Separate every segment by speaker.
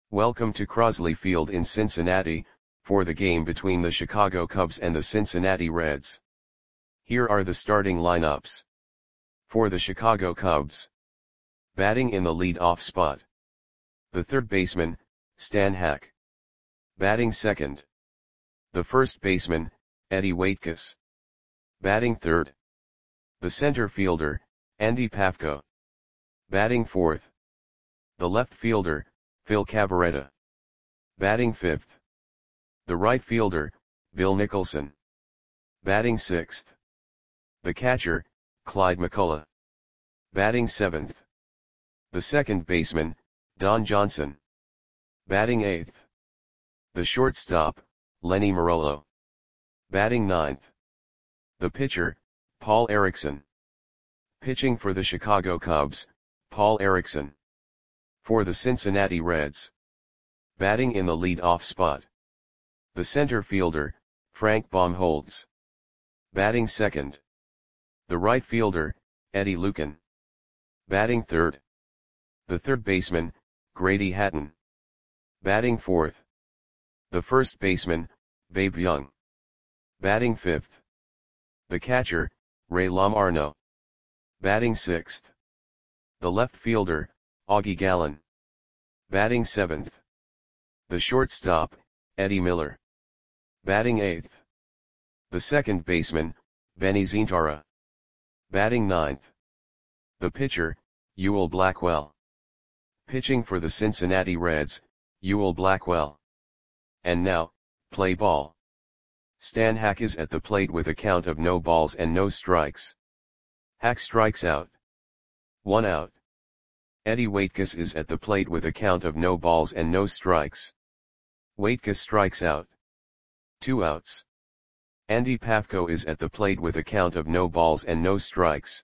Speaker 1: Welcome to Crosley Field in Cincinnati, for the game between the Chicago Cubs and the Cincinnati Reds. Here are the starting lineups. For the Chicago Cubs. Batting in the lead-off spot. The third baseman, Stan Hack. Batting second. The first baseman, Eddie Waitkus. Batting third. The center fielder, Andy Pafko. Batting fourth. The left fielder, Phil Cavarretta. Batting fifth. The right fielder, Bill Nicholson. Batting sixth. The catcher, Clyde McCullough. Batting seventh. The second baseman, Don Johnson. Batting eighth. The shortstop, Lenny Marollo. Batting ninth. The pitcher, Paul Erickson. Pitching for the Chicago Cubs, Paul Erickson. For the Cincinnati Reds. Batting in the lead-off spot. The center fielder, Frank Baumholtz. Batting second. The right fielder, Eddie Lucan. Batting third. The third baseman, Grady Hatton. Batting fourth. The first baseman, Babe Young. Batting fifth. The catcher, Ray Lamarno. Batting sixth. The left fielder, Augie Gallen. Batting seventh. The shortstop, Eddie Miller. Batting eighth. The second baseman, Benny Zintara. Batting ninth. The pitcher, Ewell Blackwell. Pitching for the Cincinnati Reds, Ewell Blackwell. And now, play ball. Stan Hack is at the plate with a count of no balls and no strikes. Hack strikes out. 1 out. Eddie Waitkus is at the plate with a count of no balls and no strikes. Waitkus strikes out. 2 outs. Andy Pafko is at the plate with a count of no balls and no strikes.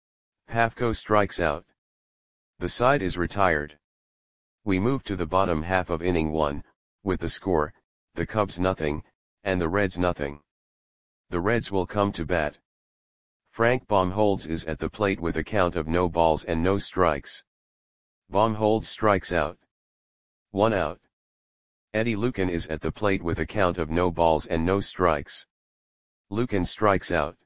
Speaker 1: Pafko strikes out. The side is retired. We move to the bottom half of inning 1, with the score, the Cubs nothing, and the Reds nothing. The Reds will come to bat. Frank Baumholtz is at the plate with a count of no balls and no strikes. Baumholtz strikes out. 1 out. Eddie Lucan is at the plate with a count of no balls and no strikes. Lucan strikes out.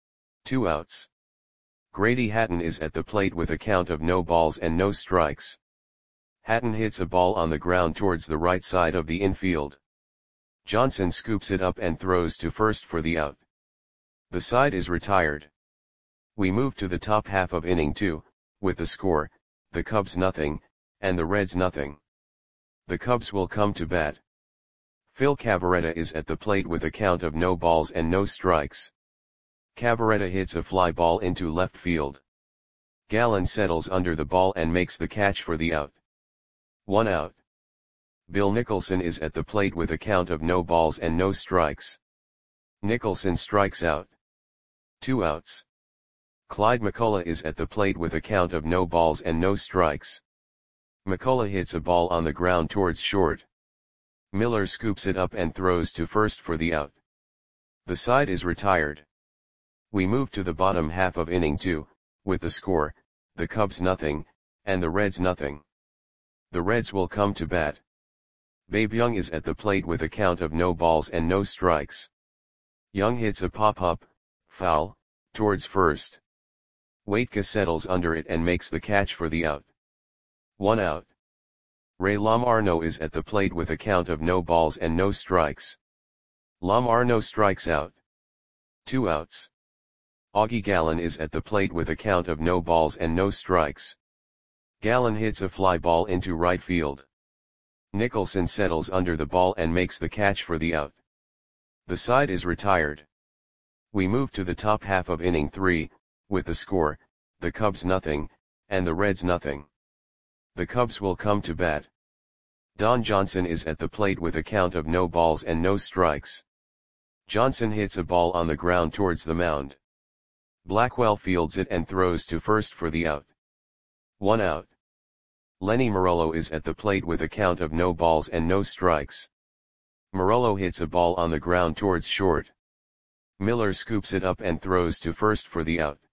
Speaker 1: 2 outs. Grady Hatton is at the plate with a count of no balls and no strikes. Hatton hits a ball on the ground towards the right side of the infield. Johnson scoops it up and throws to first for the out. The side is retired. We move to the top half of inning 2, with the score, the Cubs nothing, and the Reds nothing. The Cubs will come to bat. Phil Cavarretta is at the plate with a count of no balls and no strikes. Cavarretta hits a fly ball into left field. Gallen settles under the ball and makes the catch for the out. 1 out. Bill Nicholson is at the plate with a count of no balls and no strikes. Nicholson strikes out. 2 outs. Clyde McCullough is at the plate with a count of no balls and no strikes. McCullough hits a ball on the ground towards short. Miller scoops it up and throws to first for the out. The side is retired. We move to the bottom half of inning 2, with the score, the Cubs nothing, and the Reds nothing. The Reds will come to bat. Babe Young is at the plate with a count of no balls and no strikes. Young hits a pop-up, foul, towards first. Waitkus settles under it and makes the catch for the out. 1 out. Ray Lamarno is at the plate with a count of no balls and no strikes. Lamarno strikes out. 2 outs. Augie Gallen is at the plate with a count of no balls and no strikes. Gallen hits a fly ball into right field. Nicholson settles under the ball and makes the catch for the out. The side is retired. We move to the top half of inning 3, with the score, the Cubs nothing, and the Reds nothing. The Cubs will come to bat. Don Johnson is at the plate with a count of no balls and no strikes. Johnson hits a ball on the ground towards the mound. Blackwell fields it and throws to first for the out. 1 out. Lenny Marollo is at the plate with a count of no balls and no strikes. Marollo hits a ball on the ground towards short. Miller scoops it up and throws to first for the out.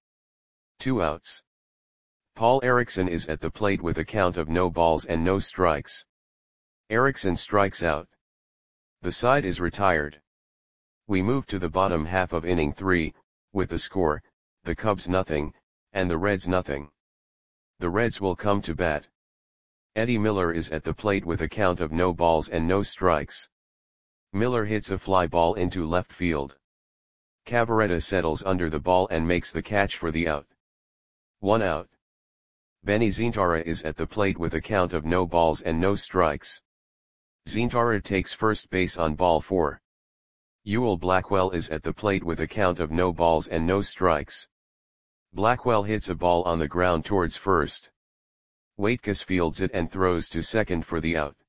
Speaker 1: 2 outs. Paul Erickson is at the plate with a count of no balls and no strikes. Erickson strikes out. The side is retired. We move to the bottom half of inning 3, with the score, the Cubs nothing, and the Reds nothing. The Reds will come to bat. Eddie Miller is at the plate with a count of no balls and no strikes. Miller hits a fly ball into left field. Cavarretta settles under the ball and makes the catch for the out. 1 out. Benny Zintara is at the plate with a count of no balls and no strikes. Zintara takes first base on ball 4. Ewell Blackwell is at the plate with a count of no balls and no strikes. Blackwell hits a ball on the ground towards first. Waitkus fields it and throws to second for the out.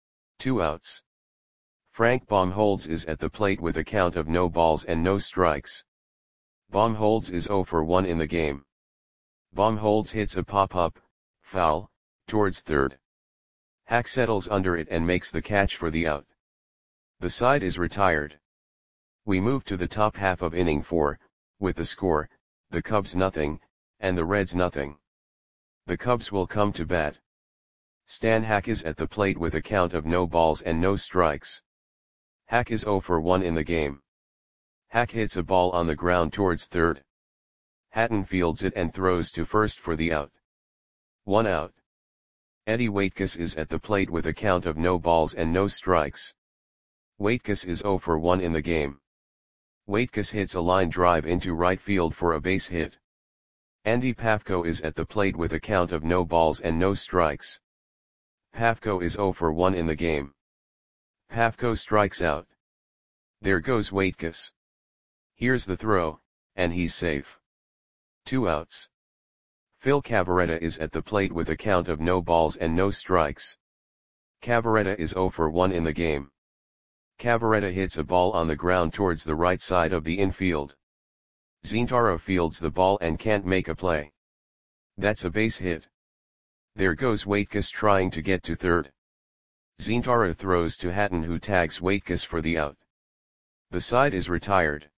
Speaker 1: 2 outs. Frank Baumholtz is at the plate with a count of no balls and no strikes. Baumholtz is 0 for 1 in the game. Baumholtz hits a pop-up, foul, towards third. Hack settles under it and makes the catch for the out. The side is retired. We move to the top half of inning 4, with the score, the Cubs nothing, and the Reds nothing. The Cubs will come to bat. Stan Hack is at the plate with a count of no balls and no strikes. Hack is 0 for 1 in the game. Hack hits a ball on the ground towards third. Hatton fields it and throws to first for the out. 1 out. Eddie Waitkus is at the plate with a count of no balls and no strikes. Waitkus is 0 for 1 in the game. Waitkus hits a line drive into right field for a base hit. Andy Pafko is at the plate with a count of no balls and no strikes. Pafko is 0 for 1 in the game. Pafko strikes out. There goes Waitkus. Here's the throw, and he's safe. 2 outs. Phil Cavarretta is at the plate with a count of no balls and no strikes. Cavarretta is 0 for 1 in the game. Cavarretta hits a ball on the ground towards the right side of the infield. Zintara fields the ball and can't make a play. That's a base hit. There goes Waitkus trying to get to third. Zintara throws to Hatton, who tags Waitkus for the out. The side is retired.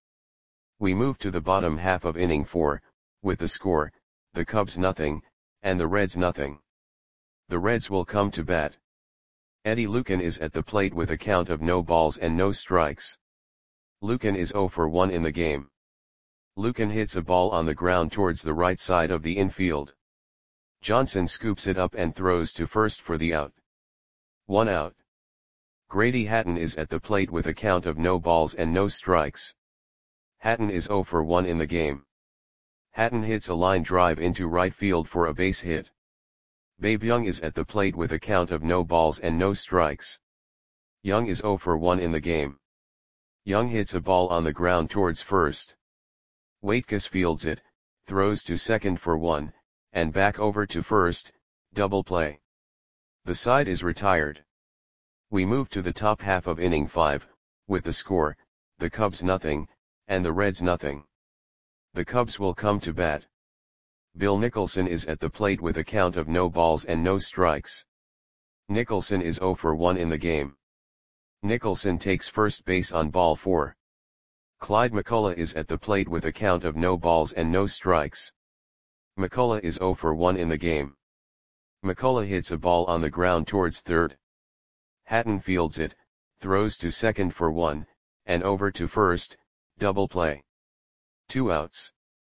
Speaker 1: We move to the bottom half of inning 4, with the score, the Cubs nothing, and the Reds nothing. The Reds will come to bat. Eddie Lucan is at the plate with a count of no balls and no strikes. Lucan is 0 for 1 in the game. Lucan hits a ball on the ground towards the right side of the infield. Johnson scoops it up and throws to first for the out. 1 out. Grady Hatton is at the plate with a count of no balls and no strikes. Hatton is 0 for 1 in the game. Hatton hits a line drive into right field for a base hit. Babe Young is at the plate with a count of no balls and no strikes. Young is 0 for 1 in the game. Young hits a ball on the ground towards first. Waitkus fields it, throws to second for 1, and back over to first, double play. The side is retired. We move to the top half of inning 5, with the score, the Cubs nothing, and the Reds nothing. The Cubs will come to bat. Bill Nicholson is at the plate with a count of no balls and no strikes. Nicholson is 0 for 1 in the game. Nicholson takes first base on ball 4. Clyde McCullough is at the plate with a count of no balls and no strikes. McCullough is 0 for 1 in the game. McCullough hits a ball on the ground towards third. Hatton fields it, throws to second for 1, and over to first, double play. 2 outs.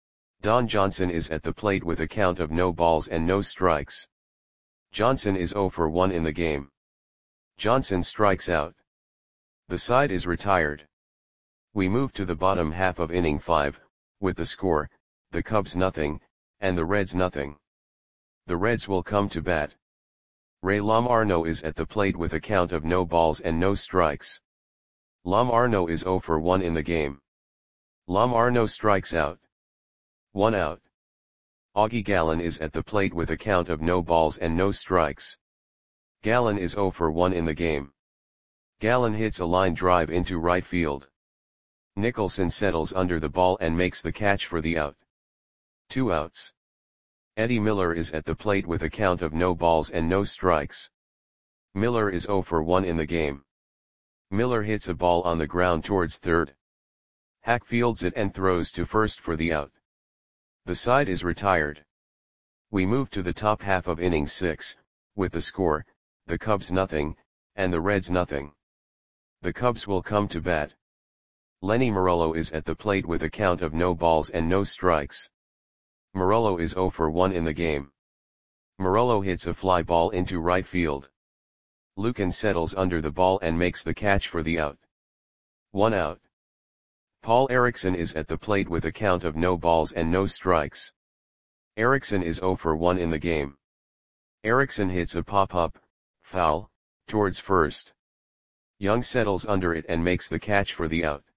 Speaker 1: Don Johnson is at the plate with a count of no balls and no strikes. Johnson is 0 for 1 in the game. Johnson strikes out. The side is retired. We move to the bottom half of inning 5, with the score, the Cubs nothing, and the Reds nothing. The Reds will come to bat. Ray Lamarno is at the plate with a count of no balls and no strikes. Lamarno is 0 for 1 in the game. Lamarno strikes out. 1 out. Augie Gallen is at the plate with a count of no balls and no strikes. Gallen is 0 for 1 in the game. Gallen hits a line drive into right field. Nicholson settles under the ball and makes the catch for the out. 2 outs. Eddie Miller is at the plate with a count of no balls and no strikes. Miller is 0 for 1 in the game. Miller hits a ball on the ground towards third. Hack fields it and throws to first for the out. The side is retired. We move to the top half of inning 6, with the score, the Cubs nothing, and the Reds nothing. The Cubs will come to bat. Lenny Morello is at the plate with a count of no balls and no strikes. Morello is 0 for 1 in the game. Morello hits a fly ball into right field. Lucan settles under the ball and makes the catch for the out. 1 out. Paul Erickson is at the plate with a count of no balls and no strikes. Erickson is 0 for 1 in the game. Erickson hits a pop-up, foul, towards first. Young settles under it and makes the catch for the out.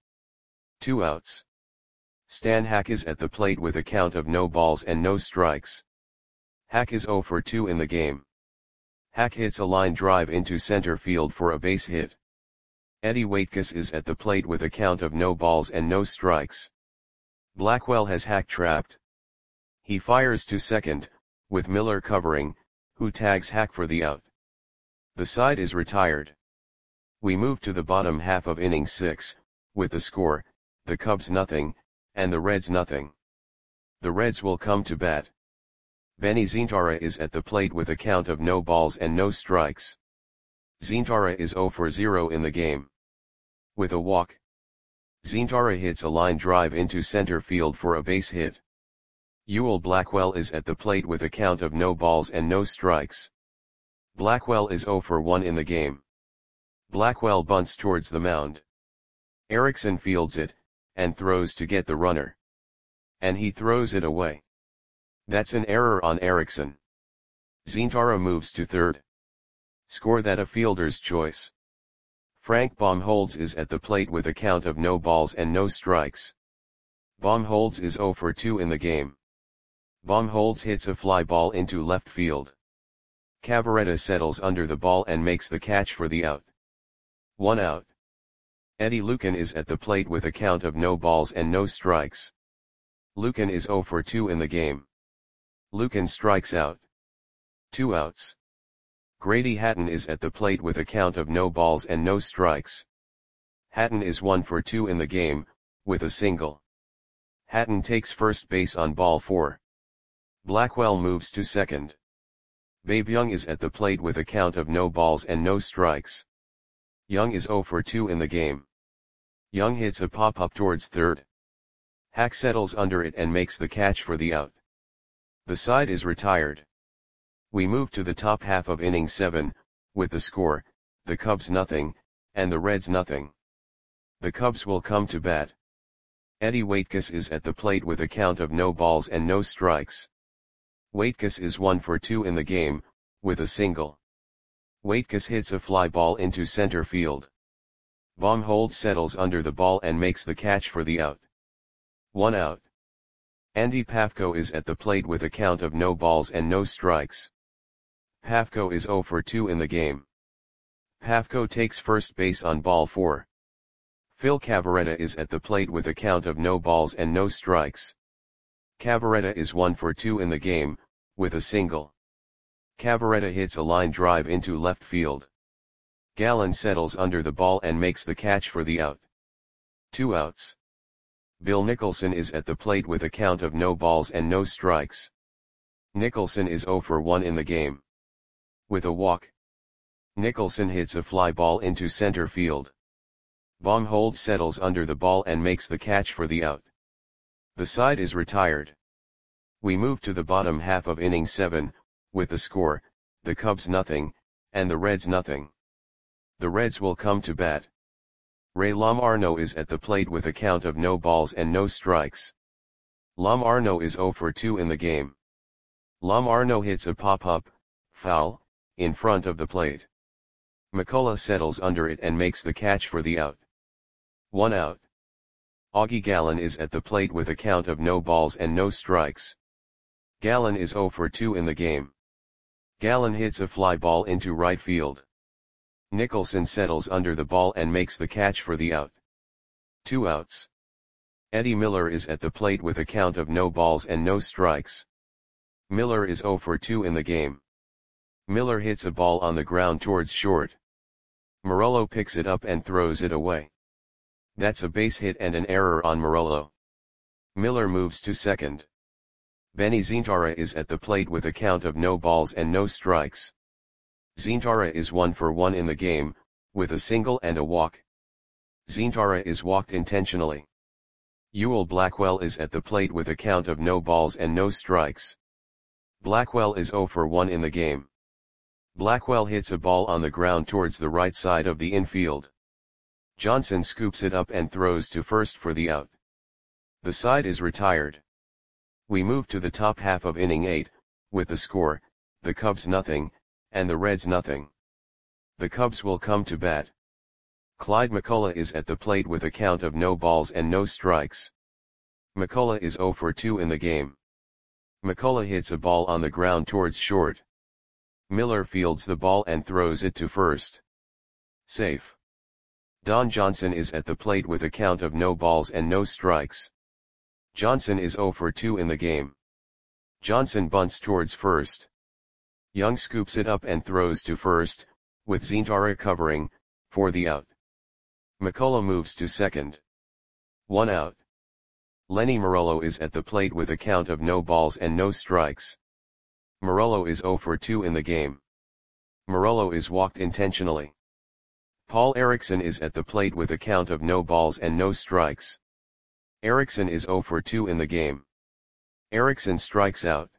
Speaker 1: 2 outs. Stan Hack is at the plate with a count of no balls and no strikes. Hack is 0 for 2 in the game. Hack hits a line drive into center field for a base hit. Eddie Waitkus is at the plate with a count of no balls and no strikes. Blackwell has Hack trapped. He fires to second, with Miller covering, who tags Hack for the out. The side is retired. We move to the bottom half of inning 6, with the score, the Cubs nothing, and the Reds nothing. The Reds will come to bat. Benny Zintara is at the plate with a count of no balls and no strikes. Zintara is 0 for 0 in the game. With a walk. Zintara hits a line drive into center field for a base hit. Ewell Blackwell is at the plate with a count of no balls and no strikes. Blackwell is 0 for 1 in the game. Blackwell bunts towards the mound. Erickson fields it, and throws to get the runner. And he throws it away. That's an error on Erickson. Zintara moves to third. Score that a fielder's choice. Frank Baumholtz is at the plate with a count of no balls and no strikes. Baumholtz is 0 for 2 in the game. Baumholtz hits a fly ball into left field. Cavaretta settles under the ball and makes the catch for the out. 1 out. Eddie Lucan is at the plate with a count of no balls and no strikes. Lucan is 0 for 2 in the game. Lucan strikes out. 2 outs. Grady Hatton is at the plate with a count of no balls and no strikes. Hatton is 1 for 2 in the game, with a single. Hatton takes first base on ball 4. Blackwell moves to second. Babe Young is at the plate with a count of no balls and no strikes. Young is 0 for 2 in the game. Young hits a pop-up towards third. Hack settles under it and makes the catch for the out. The side is retired. We move to the top half of inning 7, with the score, the Cubs nothing, and the Reds nothing. The Cubs will come to bat. Eddie Waitkus is at the plate with a count of no balls and no strikes. Waitkus is 1 for 2 in the game, with a single. Waitkus hits a fly ball into center field. Baumholtz settles under the ball and makes the catch for the out. 1 out. Andy Pafko is at the plate with a count of no balls and no strikes. Pafko is 0 for 2 in the game. Pafko takes first base on ball 4. Phil Cavaretta is at the plate with a count of no balls and no strikes. Cavaretta is 1 for 2 in the game, with a single. Cavaretta hits a line drive into left field. Gallen settles under the ball and makes the catch for the out. 2 outs. Bill Nicholson is at the plate with a count of no balls and no strikes. Nicholson is 0 for 1 in the game. With a walk. Nicholson hits a fly ball into center field. Baumholtz settles under the ball and makes the catch for the out. The side is retired. We move to the bottom half of inning 7, with the score, the Cubs nothing, and the Reds nothing. The Reds will come to bat. Ray Lamarno is at the plate with a count of no balls and no strikes. Lamarno is 0 for 2 in the game. Lamarno hits a pop-up, foul, in front of the plate. McCullough settles under it and makes the catch for the out. 1 out. Augie Gallen is at the plate with a count of no balls and no strikes. Gallen is 0 for 2 in the game. Gallen hits a fly ball into right field. Nicholson settles under the ball and makes the catch for the out. 2 outs. Eddie Miller is at the plate with a count of no balls and no strikes. Miller is 0 for 2 in the game. Miller hits a ball on the ground towards short. Morello picks it up and throws it away. That's a base hit and an error on Morello. Miller moves to second. Benny Zintara is at the plate with a count of no balls and no strikes. Zintara is 1 for 1 in the game, with a single and a walk. Zintara is walked intentionally. Ewell Blackwell is at the plate with a count of no balls and no strikes. Blackwell is 0 for 1 in the game. Blackwell hits a ball on the ground towards the right side of the infield. Johnson scoops it up and throws to first for the out. The side is retired. We move to the top half of inning 8, with the score, the Cubs nothing, and the Reds nothing. The Cubs will come to bat. Clyde McCullough is at the plate with a count of no balls and no strikes. McCullough is 0 for 2 in the game. McCullough hits a ball on the ground towards short. Miller fields the ball and throws it to first. Safe. Don Johnson is at the plate with a count of no balls and no strikes. Johnson is 0 for 2 in the game. Johnson bunts towards first. Young scoops it up and throws to first, with Zintara covering, for the out. McCullough moves to second. 1 out. Lenny Morello is at the plate with a count of no balls and no strikes. Morello is 0 for 2 in the game. Morello is walked intentionally. Paul Erickson is at the plate with a count of no balls and no strikes. Erickson is 0 for 2 in the game. Erickson strikes out.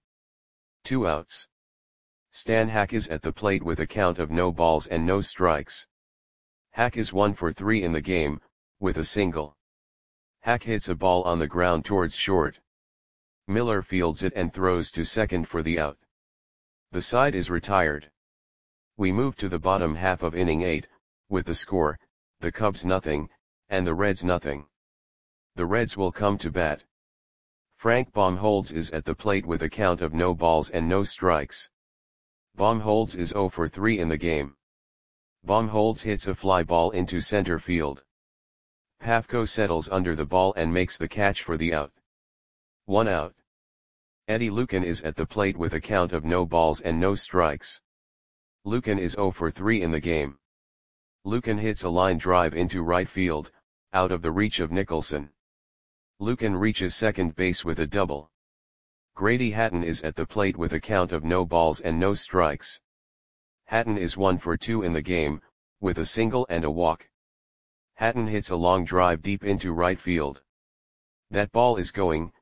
Speaker 1: 2 outs. Stan Hack is at the plate with a count of no balls and no strikes. Hack is 1 for 3 in the game, with a single. Hack hits a ball on the ground towards short. Miller fields it and throws to second for the out. The side is retired. We move to the bottom half of inning 8, with the score, the Cubs nothing, and the Reds nothing. The Reds will come to bat. Frank Baumholtz is at the plate with a count of no balls and no strikes. Baumholtz is 0 for 3 in the game. Baumholtz hits a fly ball into center field. Pafko settles under the ball and makes the catch for the out. 1 out. Eddie Lucan is at the plate with a count of no balls and no strikes. Lucan is 0 for 3 in the game. Lucan hits a line drive into right field, out of the reach of Nicholson. Lucan reaches second base with a double. Grady Hatton is at the plate with a count of no balls and no strikes. Hatton is 1 for 2 in the game, with a single and a walk. Hatton hits a long drive deep into right field. That ball is gone.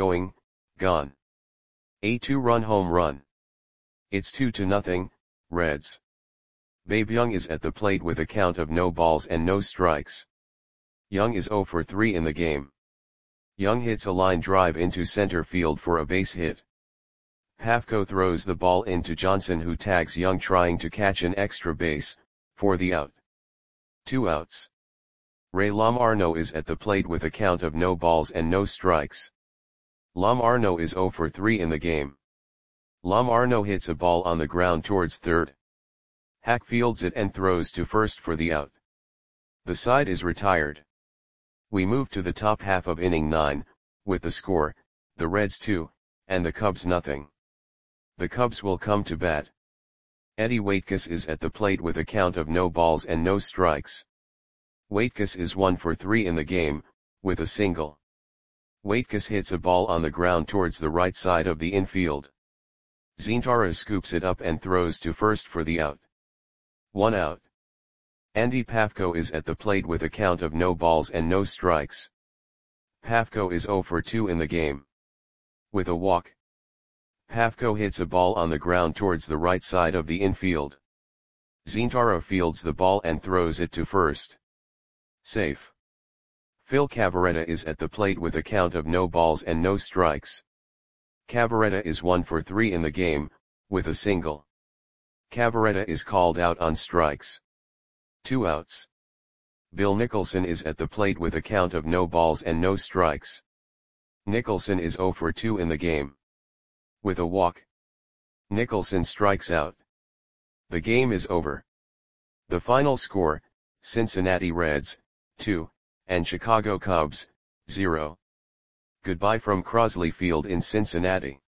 Speaker 1: A 2-run home run. It's 2-0, Reds. Babe Young is at the plate with a count of no balls and no strikes. Young is 0 for 3 in the game. Young hits a line drive into center field for a base hit. Pafko throws the ball into Johnson, who tags Young trying to catch an extra base, for the out. 2 outs. Ray Lamarno is at the plate with a count of no balls and no strikes. Lamarno is 0 for 3 in the game. Lamarno hits a ball on the ground towards third. Hack fields it and throws to first for the out. The side is retired. We move to the top half of inning 9, with the score, the Reds 2, and the Cubs nothing. The Cubs will come to bat. Eddie Waitkus is at the plate with a count of no balls and no strikes. Waitkus is 1 for 3 in the game, with a single. Waitkus hits a ball on the ground towards the right side of the infield. Zintara scoops it up and throws to first for the out. 1 out. Andy Pafko is at the plate with a count of no balls and no strikes. Pafko is 0 for 2 in the game. With a walk. Pafko hits a ball on the ground towards the right side of the infield. Zintara fields the ball and throws it to first. Safe. Phil Cavarretta is at the plate with a count of no balls and no strikes. Cavarretta is 1 for 3 in the game, with a single. Cavarretta is called out on strikes. 2 outs. Bill Nicholson is at the plate with a count of no balls and no strikes. Nicholson is 0 for 2 in the game. With a walk. Nicholson strikes out. The game is over. The final score, Cincinnati Reds, 2, and Chicago Cubs, 0. Goodbye from Crosley Field in Cincinnati.